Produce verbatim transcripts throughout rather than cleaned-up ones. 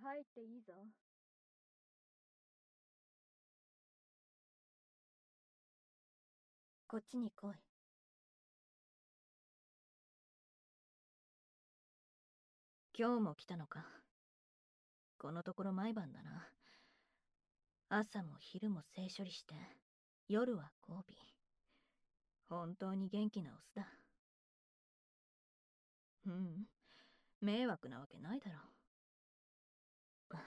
入っていいぞ。こっちに来い。今日も来たのか。このところ毎晩だな。朝も昼も性処理して、夜は交尾。本当に元気なオスだ。うん、迷惑なわけないだろう。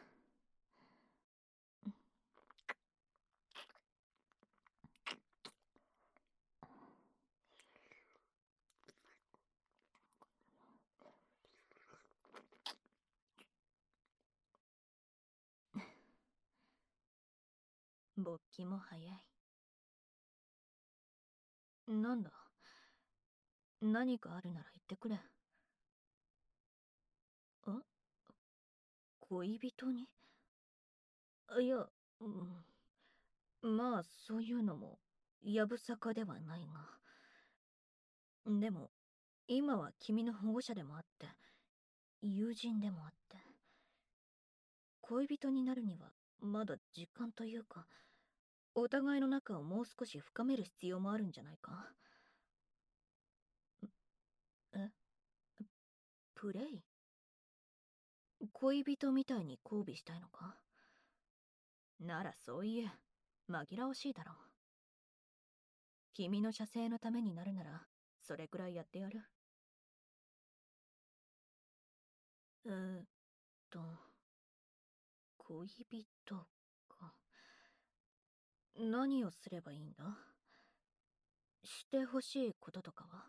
勃起も早い。なんだ、何かあるなら言ってくれ。あ、恋人に？いや、うん、まあそういうのもやぶさかではないが。でも今は君の保護者でもあって、友人でもあって、恋人になるにはまだ時間というか、お互いの仲をもう少し深める必要もあるんじゃないか。え、プレイ？恋人みたいに交尾したいのか？ならそういえ、紛らわしいだろう。君の射精のためになるならそれくらいやってやる。えーっと恋人か。何をすればいいんだ？してほしいこととかは？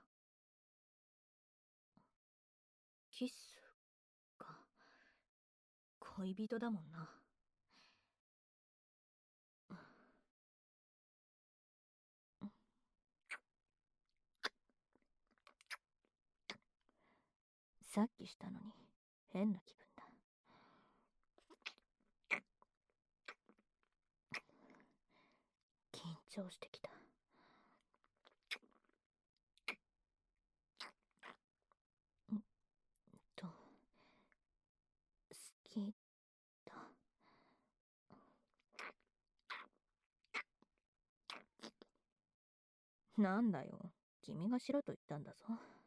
キスか。恋人だもんな。さっきしたのに変な気分だ。緊張してきた。んと好きだ。なんだよ、君がしろと言ったんだぞ。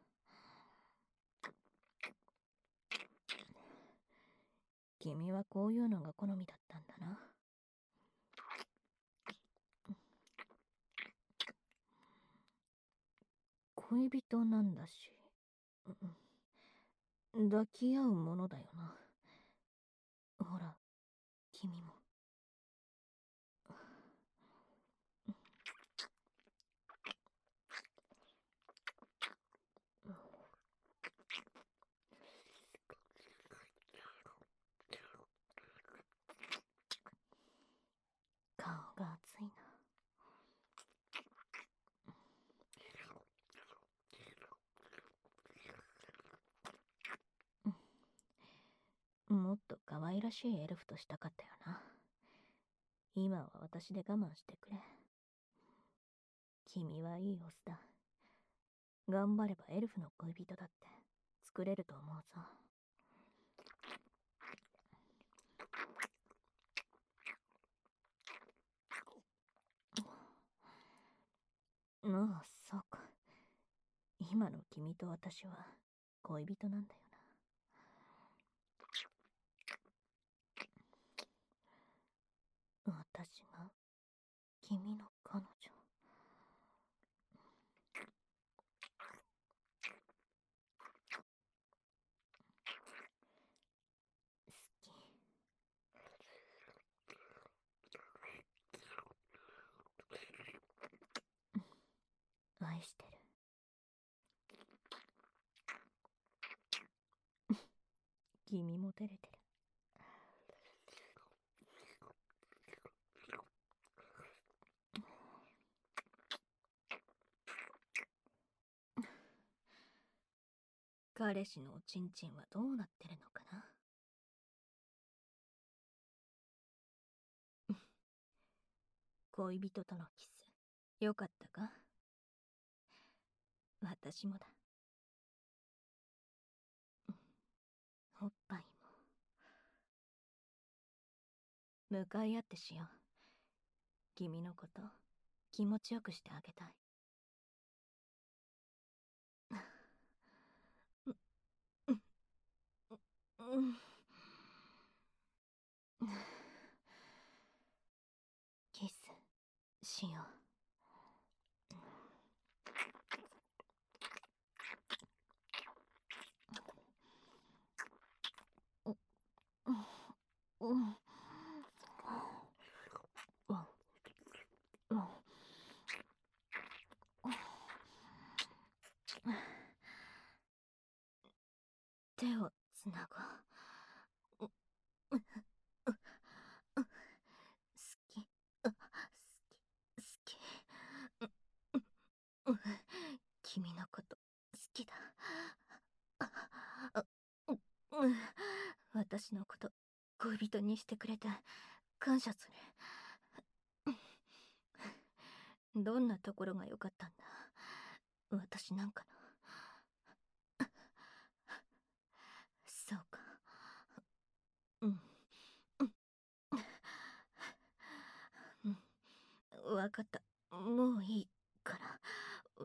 君はこういうのが好みだったんだな。恋人なんだし、抱き合うものだよな。ほら、君も。顔が熱いな。もっと可愛らしいエルフとしたかったよな。今は私で我慢してくれ。君はいいオスだ。頑張ればエルフの恋人だって作れると思うぞ。ああ、そうか。今の君と私は恋人なんだよな。私が君の彼女。好き。愛してる。君も照れてる。彼氏のおちんちんはどうなってるのかな。恋人とのキス、よかったか？私もだ。おっぱいも。 向かい合ってしよう。君のこと気持ちよくしてあげたい。うん。キスしよう。うん。うん。手をつなごう。好き。好き。好き。君のこと好きだ。私のこと恋人にしてくれて感謝する。どんなところが良かったんだ、私なんかの。そうか。うん。うん。わかった。もういいから。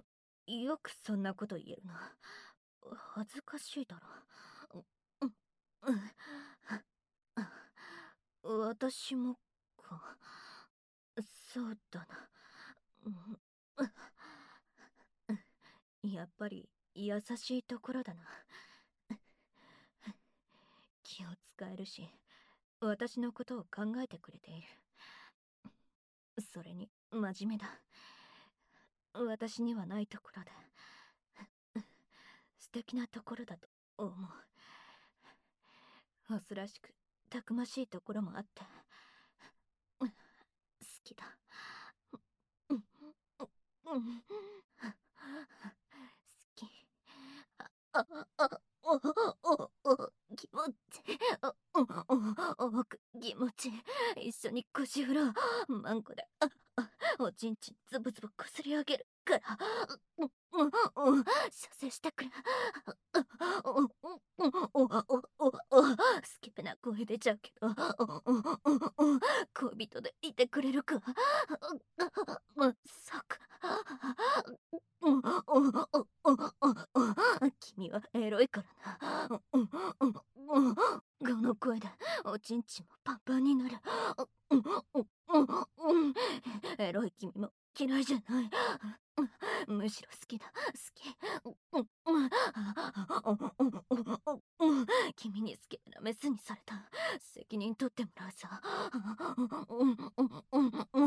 よくそんなこと言えるな。恥ずかしいだろ。うん。うん。私もか。そうだな。うん。やっぱり優しいところだな。気を使えるし、私のことを考えてくれている。それに真面目だ。私にはないところで素敵なところだと思う。オスらしくたくましいところもあって好きだ。うん。うん。好き。あ、あ、お、お、お、気持ち、お、お、お、く、気持ち、一緒に腰振ろう。マンコで、あ、あ、おちんちんズブズブこすり上げるから、うん、うん、うん、射精してくれ。お、お、お、お、お、お、スケベな声出ちゃうけど、お、お、お、お、恋人でいてくれるか。まさか。うん、うん、うん、君はエロいからな。うん、うん、うん、この声でおちんちんもパンパンになる。うん、うん、うん、うん、エロい君も嫌いじゃない。むしろ好きだ。好き。うん、うん、うん、君にスケベなメスにされた。責任取ってもらうさ。うん、うん、うん、うん、うん、うん、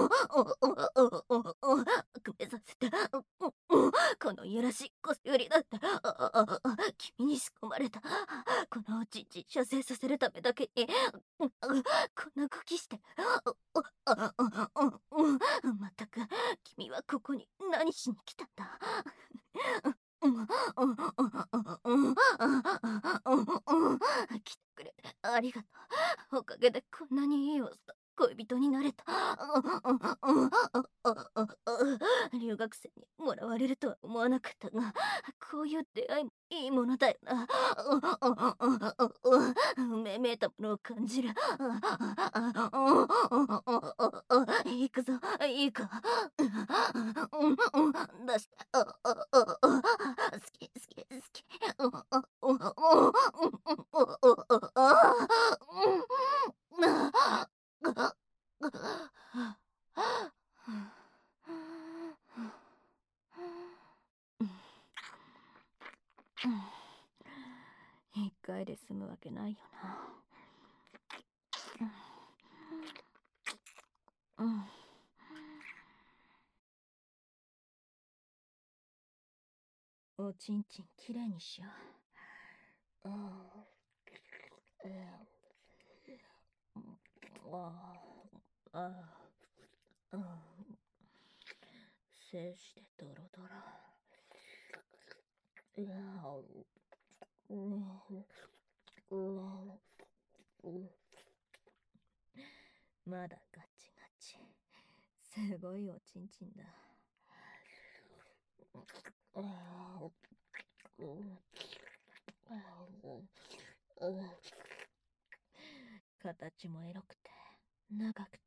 うん、くめさせて。このいやらしいこすよりだって、君に仕込まれた。このおちんちん射精させるためだけに、こんな動きして。まったく、君はここに何しに来たんだ。来てくれてありがとう。おかげでこんなにいいオスと恋人になれた。留学生にもらわれるとは思わなかったが、こういう出会いもいいものだよな。めめいたものを感じる。行くぞ、いいか。出して。好き、好き、好き。一回で済むわけないよな。うん。おちんちんきれいにしよう。ああ、ああ、精子でドロドロ。いやうん、うん、まだガチガチ。すごいおちんちんだ。形もエロくて長くて、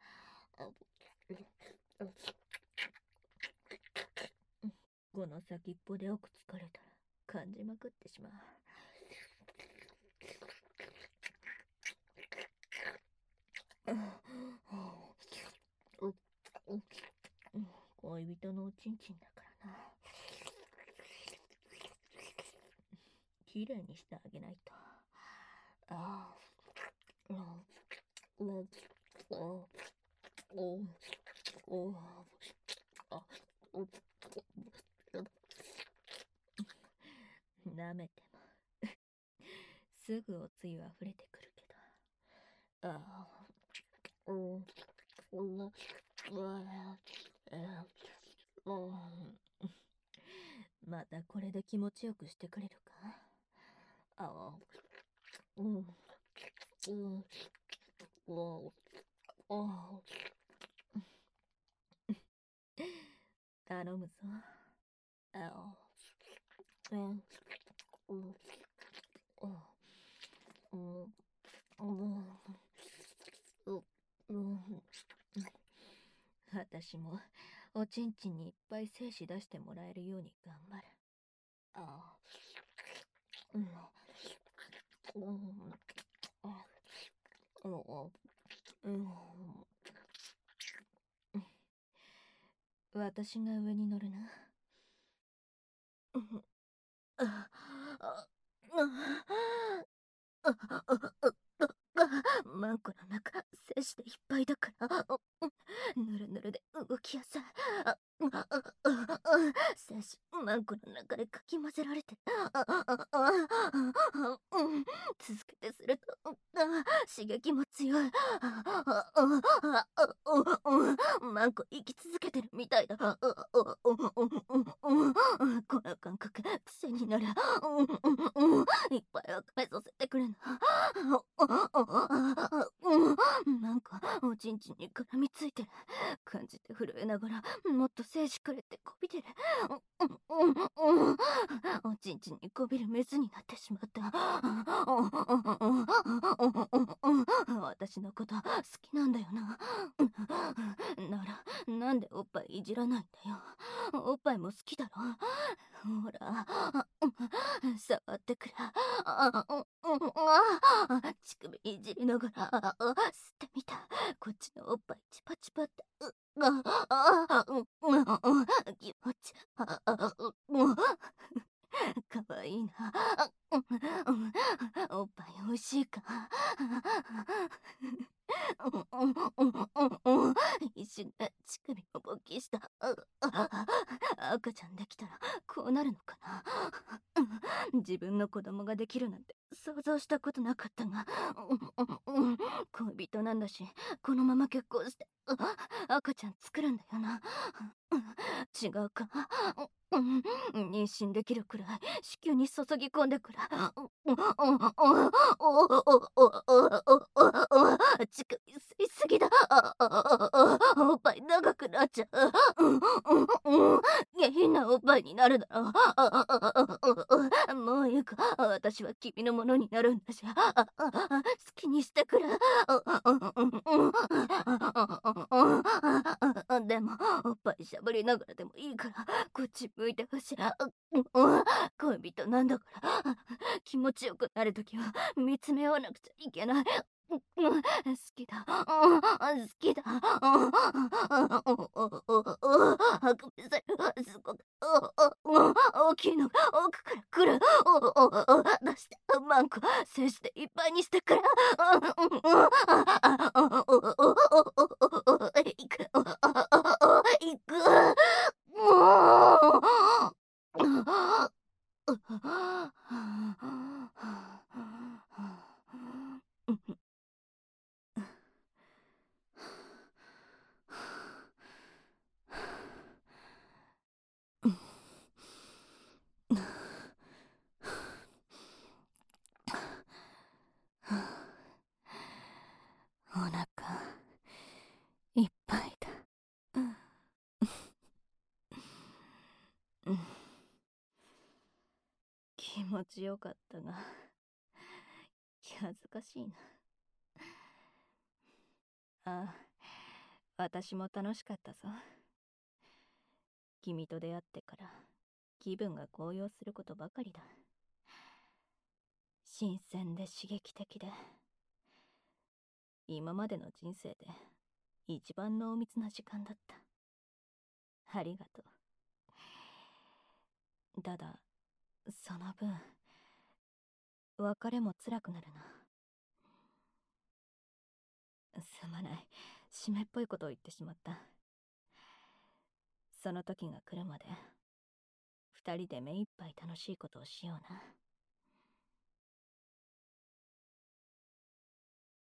この先っぽで奥疲れたら感じまくってしまう。恋人のおちんちんだからな。きれいにしてあげないと。ああ、うん、うん、うん、うん、うん、あ、うん、舐めてもすぐおつゆ溢れてくるけど。ああ、うん、うん、うん、うん、またこれで気持ちよくしてくれるか。ああ、うん、うん、うん、うん、頼むぞ。ああ、うん、うん、うん、うん、うん、うん。私もおちんちんにいっぱい精子出してもらえるように頑張る。ああ、うん、うん、あ、うん、うん、私が上に乗るな。うん、あ、あ、あ、あ、あ、マンコの中、精子でいっぱいだから、ぬるぬるで動きやすい。あ、あ、あ、あ、精子、マンコの中でかき混ぜられて、あ、あ、あ、あ、うん、続けてすると、あ、刺激も強い。あ、あ、あ、あ、あ、うん、マンコ生き続けてるみたいだ。あ、あ、あ、うん、うん、うん、この感覚、癖になる。うん、うん、うん、いっぱい赤めさせてくれな。うん、なんかおちんちんに絡みついてる感じて震えながら、もっと精子くれってこびてる。うん、うん、うん、おちんちんにこびるメスになってしまった。私のこと好きなんだよな。ならなんでおっぱいいじらないんだよ。おっぱいも好きだろ。ほら、触ってくれ。乳首いじりながら吸ってみた。こっちのおっぱいチパチパって。気持ち。かわいいな。おっぱいおいしいか。一瞬で乳首も勃起した。赤ちゃんできたらこうなるのかな。自分の子供ができるなんて想像したことなかったが、恋人なんだし、このまま結婚して赤ちゃん作るんだよな。違うか。妊娠できるくらい子宮に注ぎ込んでくら乳首吸いすぎだ。おっぱい長くなっちゃう。下品なおっぱいになるだろう。もういいか。私は君のものになるんだし、好きにしてくれ。でもおっぱいしゃぶりながらでもいいからこっち向いてほしい。恋人なんだから気持ちよくなるときは見つめ合わなくちゃいけない。好きだ。好きだ。あくびせる。すごく大きいのが奥から来る。出してマンコ精子でいっぱいにしてくれ。いく。いく。もう。お腹いっぱいだ。うん、気持ちよかったが恥ずかしいな。 あ、私も楽しかったぞ。君と出会ってから気分が高揚することばかりだ。新鮮で刺激的で、今までの人生で一番濃密な時間だった。ありがとう。ただ、その分、別れも辛くなるな。すまない。湿っぽいことを言ってしまった。その時が来るまで、二人で目いっぱい楽しいことをしような。